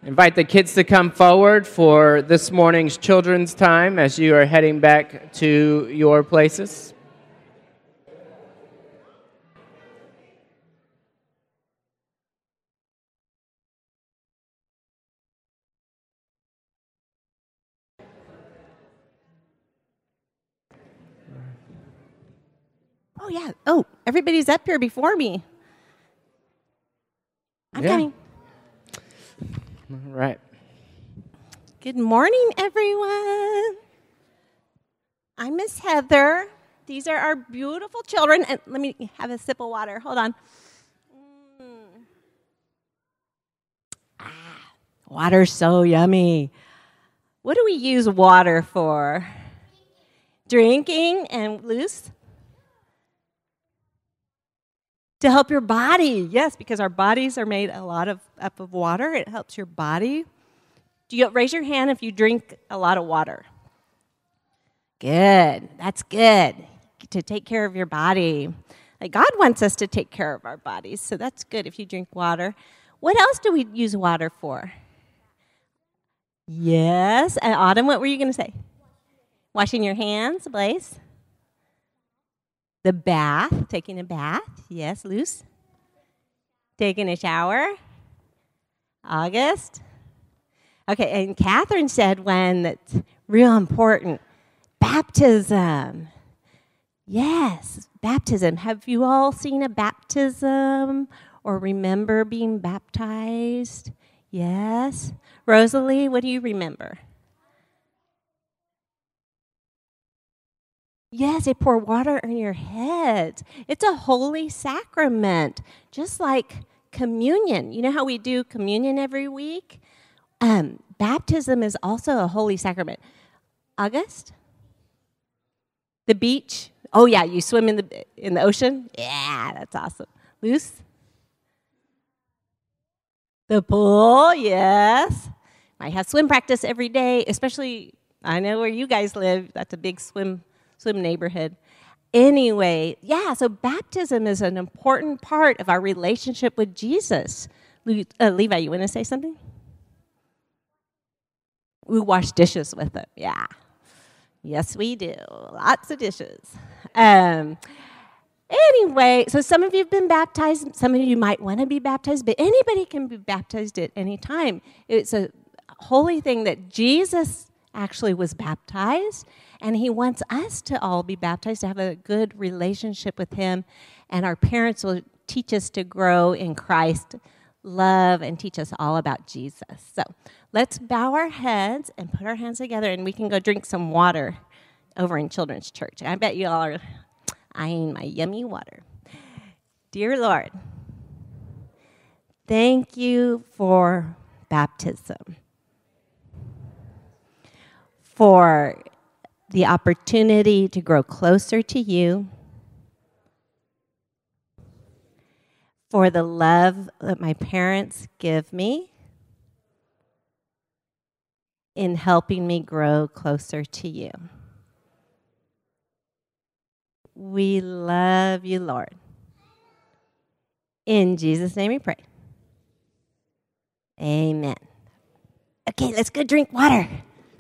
Invite the kids to come forward for this morning's children's time as you are heading back to your places. Oh, yeah. Oh, everybody's up here before me. I'm coming. All right. Good morning, everyone. I'm Miss Heather. These are our beautiful children. And let me have a sip of water. Hold on. Water's so yummy. What do we use water for? Drinking and loose? To help your body. Yes, because our bodies are made up of water. It helps your body. Raise your hand if you drink a lot of water. Good. That's good. To take care of your body. Like God wants us to take care of our bodies, so that's good if you drink water. What else do we use water for? Yes. And Autumn, what were you going to say? Washing your hands, Blaze? The bath, taking a bath. Yes, Luce. Taking a shower. August. Okay, and Catherine said one that's real important. Baptism. Yes, baptism. Have you all seen a baptism or remember being baptized? Yes. Rosalie, what do you remember? Yes, they pour water on your head. It's a holy sacrament, just like communion. You know how we do communion every week? Baptism is also a holy sacrament. August? The beach? Oh, yeah, you swim in the ocean? Yeah, that's awesome. Luce? The pool, yes. I have swim practice every day, especially, I know where you guys live. That's a big swim neighborhood. Anyway, yeah, so baptism is an important part of our relationship with Jesus. Levi, you want to say something? We wash dishes with it, yeah. Yes, we do. Lots of dishes. Anyway, so some of you have been baptized. Some of you might want to be baptized, but anybody can be baptized at any time. It's a holy thing that Jesus actually was baptized, and he wants us to all be baptized to have a good relationship with him, and our parents will teach us to grow in Christ, love, and teach us all about Jesus. So let's bow our heads and put our hands together, and we can go drink some water over in Children's Church. I bet you all are eyeing my yummy water. Dear Lord, thank you for baptism, for the opportunity to grow closer to you, for the love that my parents give me in helping me grow closer to you. We love you, Lord. In Jesus' name we pray. Amen. Okay, let's go drink water.